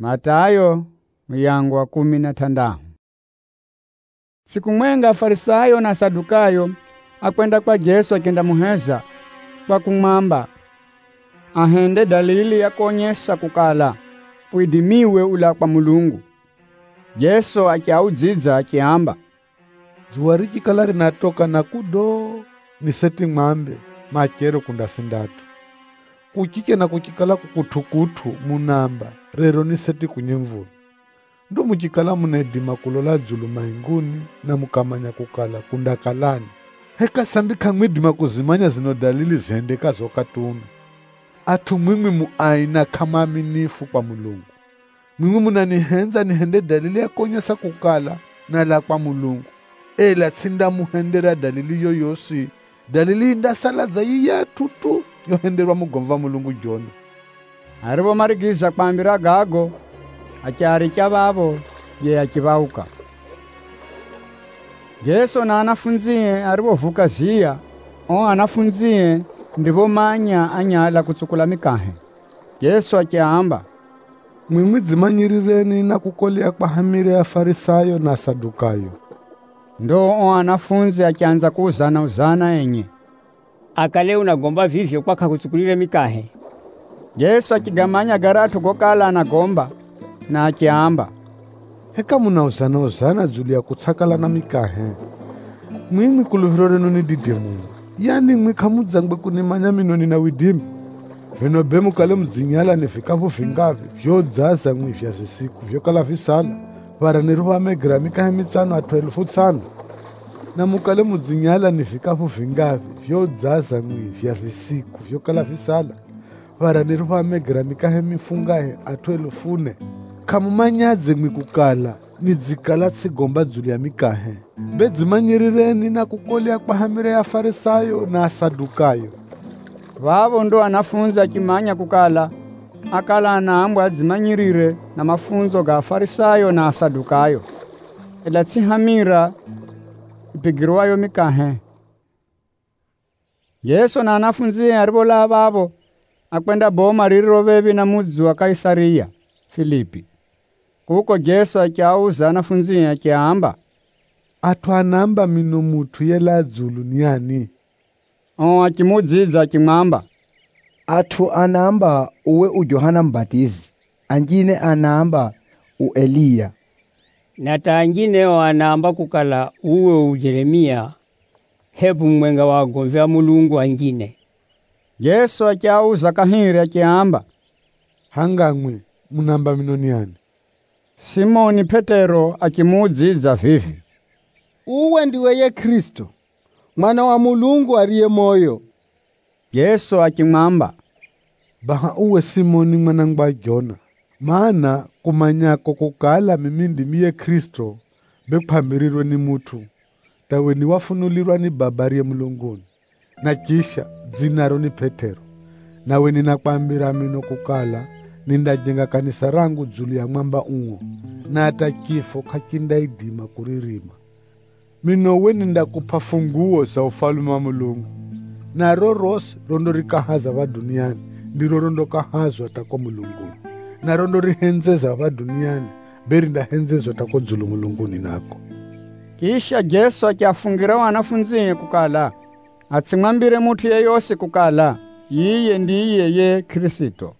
Matayo myango wa 16. Siku mwenga Farisayo na Sadukayo akwenda kwa Yesu akenda muheza kwa kumwamba ahende dalili ya kuonyesha kukala kuidimiwe ula kwa Mulungu. Yesu akiaudziza akiamba, Zuwa richikala rinatoka na kudo ni seti ng'ambe makero kunda sindatu. Kuchike na kuchikala kukutukutu munamba rero ni seti kunyemvula. Ndo muchikala munedima kulola dzulu mahinguni na mukamanya kukala kunda kalani. Heka sandika mwidima kuzimanya zino dalili zihendeka zokatuna. Atu mwimwi muaina kama aminifu kwa Mulungu. Mwimwi munanihenza nihende dalili ya konyesa kukala na la kwa Mulungu. Ela tsinda muhendera dalili yoyosi. Dalili indasala za iya tutu yohenderwa mugomva Mulungu jona. Aribo marigiza kwambira gago acyari cyababo ye akibauka. Yesu na anafunzie aribo vuka zia anafunzie ndibo manya anyala kutsukula mikahe. Yesu akiamba, Mwimwi dzimanyirireni na kukolea kwa hamire ya Farisayo na Sadukayo. Ndo anafunzi akianza uzana enye. Akale unagomba vivyo kwa kakutsukulire mikahe. Yesu akigamanya garatu gokala anagomba na akiamba, Heka munauzana dzulu ya kutsakala na mikahe. Mwimwi kuluhiro renu ni didemu. Yani mwi kamudzangwe kunimanya minoni na widimi. Vino bemu kale mdzinyala nifikapo vingavi. Vyo dzaza mwi vya visiku. Vyo kala visala. Vara niruwa megira mikahe mitsano atu 1500. Na mukale mudzinyala nifikapo vingavi. Vyo dzaza mwi vya visiku. Vyo kala visala. Vara niruwa megira mikahe mifungahe atu 1000. Kamumanyadze mwi kukala. Nidzikala tsigomba dzulu ya mikahe. Bedzimanyirireni na kukolea kwa hamire ya Farisayo na Sadukayo. Vavo ndo anafunza akimanya kukala akala anaambwa adzimanyirire na mafunzo ga Farisayo na Sadukayo. Ela tsihamira ipigirwayo mikahe. Yesu na anafunzie aribola babo akwenda boma ririro bebi na mudzi wa Kaisaria Filipi. Kuko Yesu akiauza anafunzie akiamba, Atu anamba mino mutu yela dzulu ni ani? Akimudziza akimwamba, Atu anamba uwe uJohana Mbatizi, angine anamba Eliya, Na tangine anamba kukala uwe Jeremia, hebu mwenga wagomvya Mulungu angine. Yesu akiauza kahire akiamba, Hangamwe munamba mino ni ani? Simoni Petero akimudziza vivi, Uwe ndiwe ye Kristo, mwana wa Mulungu aliye moyo. Yesu akimwamba, Baha uwe Simoni mwanangwa Jona. Maana kumanyako kukala mimi ndimiye Kristo bekupamirirwe ni mutu. Tawe ni wafunulirwa ni babari ya Mulunguni. Na kisha zinaro ni Petero. Nawe ninakwambira mino kukala nindajenga kanisa rangu dzulu ya mwamba ungo. Na hata kifo kakindaidima kuririma. Mino we nindakupa funguo za ufalume wa Mulungu. Na rorose rondo rikahaza wa duniani ndiro rondo kahazwa tako Mulunguni. Na rondo rihenzeza wa duniani beri ndahenzezwa tako dzulu Mulunguni nako. Kisha Yesu akiafungira wanafunzi kukala atsimwambire mutu yeyose kukala yiye ndiye ye Kristo.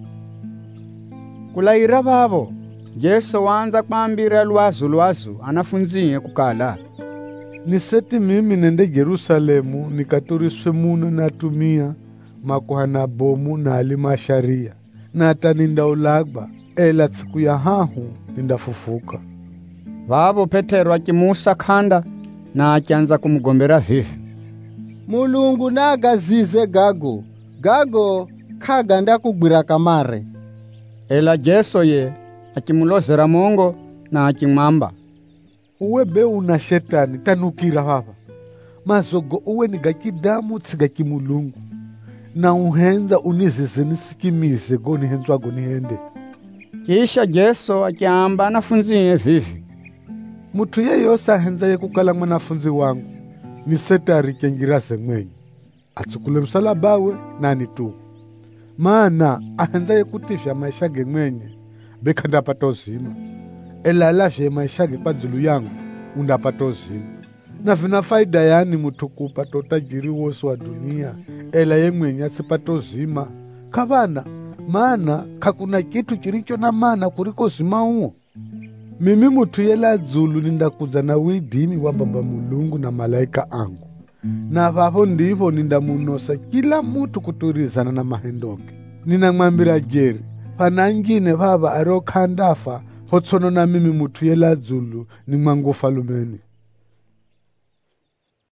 Kulaira babo Yesu wanza kwambira lwazu anafunzi kukala, Niseti mimi nende Yerusalemu nikaturiswe muno natumia makuhana bomu na alimasharia. Na hata nindaulagba ela tsiku ya hahu nindafufuka. Vavo Petero akimusa khanda na akianza kumugombera vivi, Mulungu nagazize gago kaganda kugwira kamare. Ela Yesu ye akimulozera mongo na akimwamba, Uwe be una shetani tanukira hava. Mazogo uwe nigakidamu tsigaki Mulungu. Na uhenza unizize nisikimize goni henzwa goni hende. Kisha Yesu akiamba anafunzi vivi, Mutu yeyose ahenza ye kukala mwanafunzi wangu. Ni setari kengirase mwenye. Atsukule msalabawe na nituku. Maana ahenza ye kutifya maisha ge mwenye. bekha ndapata uzima. Ela lavye maisha kwa dzulu yangu undapata uzima. Na vina faida yani mtu kupata utajiri wose wa dunia ela ye mwenye asipata uzima? Kavana, maana kakuna kitu kilicho na maana kuliko uzima huo. Mimi mtu yela dzulu nindakuza na widimi wa Baba Mulungu na malaika angu. Na vavo ndivo nindamunosa kila mtu kuturizana na mahendoke. Ninamwambira jeri, panangine vava arokhandafa hotsono na mimi mtu yela dzulu ni mwangu falumeni.